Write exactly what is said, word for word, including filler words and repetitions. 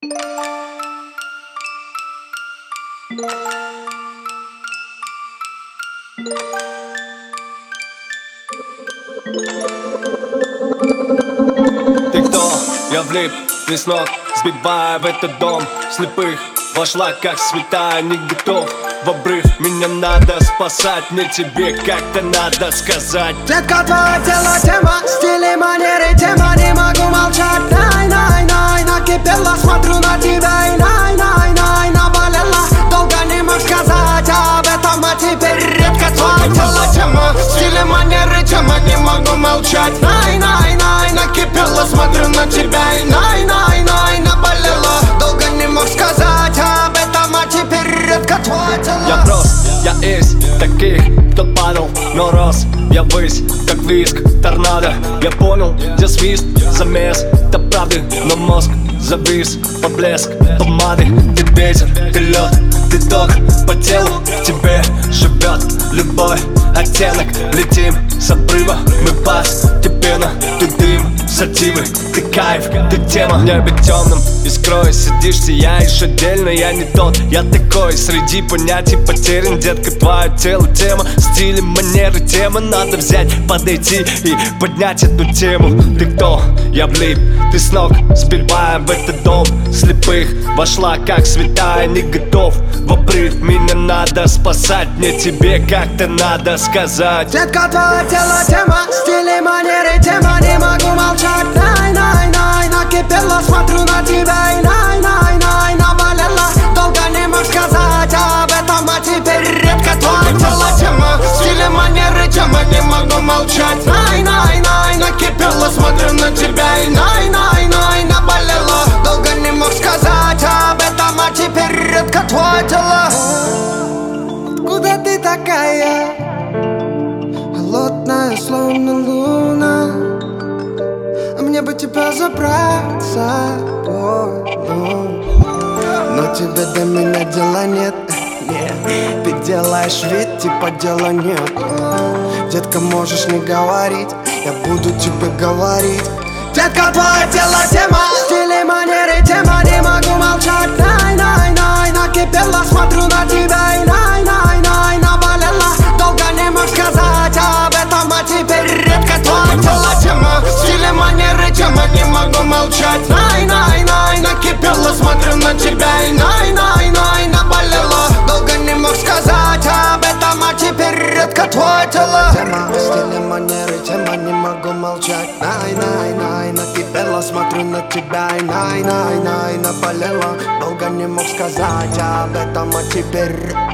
Ты кто? Я влип, ты с ног, сбивая в этот дом слепых. Вошла как святая, не готов в обрыв. Меня надо спасать, мне тебе как-то надо сказать. Детка, твое тело тема, стили, манеры тема. Не могу молчать, най-най-най. Накипела, смотрю на тебя и най-най-най. Наболела, долго не мог сказать об этом, а теперь редко твое тело тема, стили, манеры тема. Не могу молчать, най-най-най. Накипела, смотрю на тебя и най-най-най. Наболела, долго не мог сказать об этом, а теперь редко твое тело. Я прост, я из таких, кто падал, но рос. Я ввысь, как виск, торнадо. Я понял, где свист, замес, это правды, но мозг завис, поблеск помады. Ты ветер, ты лед, ты ток по телу. В тебе живет любой оттенок. Летим с обрыва, мы постепенно. Ты дым, сативы, ты кайф, ты тема. В небе темном искрой сидишь, сияешь отдельно. Я не тот, я такой, среди понятий потерян. Детка, твое тело тема, стили, манеры тема. Надо взять, подойти и поднять эту тему. Ты кто? Я влип, ты с ног, сбивая в этот дом слепых. Вошла как святая, не готов в обрыв. Меня надо спасать, мне тебе как-то надо сказать. Детка, твое тело тема, стили, манеры тема. Не могу молчать, най-най-най. Накипела, смотрю на тебя и най-най-най. Наболела, долго не мог сказать об этом, а теперь редко твое тело тема, стили, манеры тема. Не могу молчать, най-най-най. Накипела, смотрю на тебя и най-най-най. Наболела, долго не мог сказать об этом, а теперь редко твое тело. Откуда ты такая? Холодная, словно луна. А мне бы тебя забрать с собой, ну. Но тебе до меня дела нет, нет. Ты делаешь вид, типа дела нет. Детка, можешь не говорить, я буду тебе говорить. Детка, твое тело тема, стили, манеры тема. Не могу молчать, най-най-най. Накипела, смотрю на тебя и най-най-най. Наболела, долго не мог сказать об этом, а теперь редко твое тело тема, стили, манеры тема. Не могу молчать, най-най-най. Накипела, смотрю на тебя и най-най-най. Наболела, долго не мог сказать об этом, а теперь редко твое тело тема, стили, манеры тема. Не могу молчать, най-най-най. Накипела, смотрю на тебя и най-най-най. Наболела, долго не мог сказать об этом, а теперь